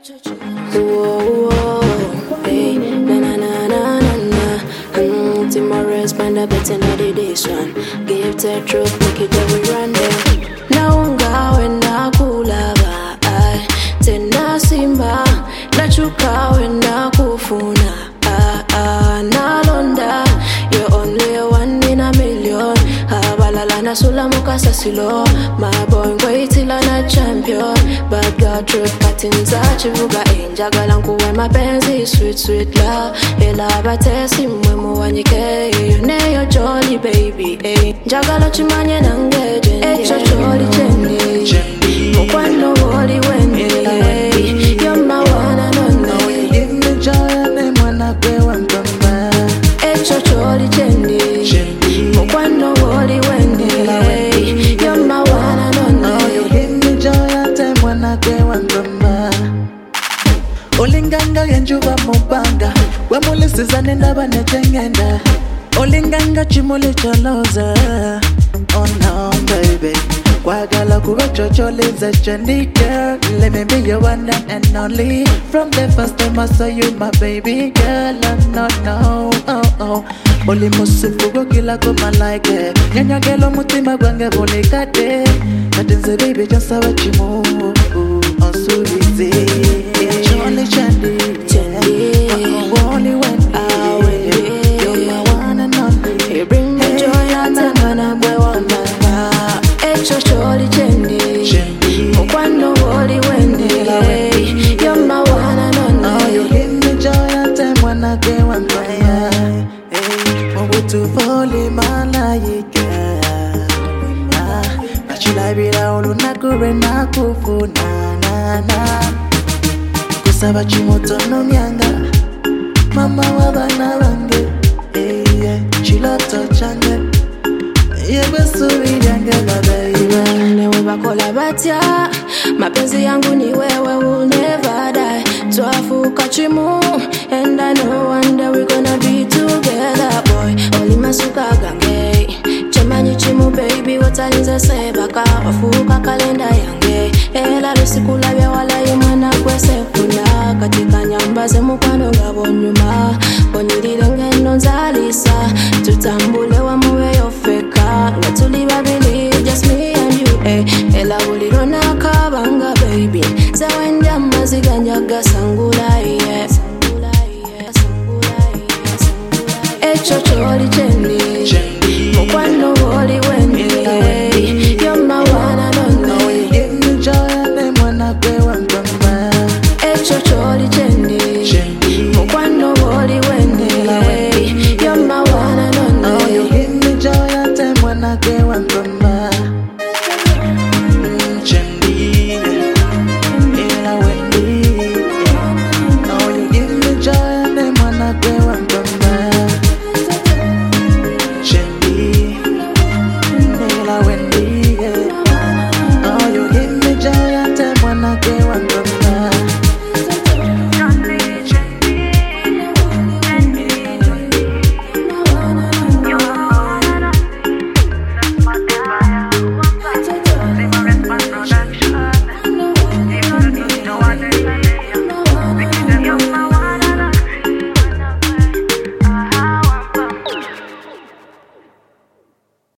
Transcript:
Whoa, hey, na na na na na na. Tomorrow's band a better not this one. Give the truth, make it every run down. Naunga wenda kulava, tena simba. Nachuka wenda kufuna, nalonda. You're only one in a million. Habalala na sula mukasa silo. My boy wait till I'm a champion. Bad girl trip patinza chivuga njagala nkuwe mapenzi sweet sweet love. Ela batesi mwemu wanyike. Ne yo jolly baby. Njagala chimanye nangeje. Echo jolly chendi. Mukwano woli wende. You're my one and only. Give me joy and mwana kwe wampamba. Echo jolly chendi. Mukwano woli wende. You're my one and only. Give me joy and mwana kwe wampamba. Olinganga yenjuba mubanga. Wemulisiza nendaba netengenda. Olinganga chimuli chaloza. Oh no baby. Kwagala kuwa chocholeza chendi girl. Let me be your one and only. From the first time I saw you my baby girl. I'm not no, oh oh. Oli musifugo kila kuma like it. Nyanya gelo mutima gwange bolikate. Katinze baby just sawa chimu. On sulizi. Choli chendi. Only when you're my one and only. You bring me joy and I'm gonna go Echo choli chendi. Mukwano woli wende. You're my one and only. You give me joy and mwana kwe wampaya. Mubutu foli malayika. Nachilabira olunakure nakufuna na. Kusaba chimoto no nyanga. Mama wabana bange. Chiloto change. Newe bakola batya. Mapenzi yangu ni wewe, will never die. Twafuka chimu. And I know one day we're gonna be together, boy. Oli masuka gange. Chemanyi chimu baby, watalinze sebaka. Wafuka kalenda yange. Ela lusikula bya wala yimana kwese kuna. Katika nyamba ze mukwano ngabo nyuma. Bonyirire ngeno nzalisa. Tutambule wa muwe yofeka. Ngatuli babili, just me and you, Ela uliro nakabanga baby. Zawenda maziganyaga sangula, yeah. Echo choli chendi. Mukwano woli wende. You're my one and only. Give me joy and mwana kwe wampamba. Echo choli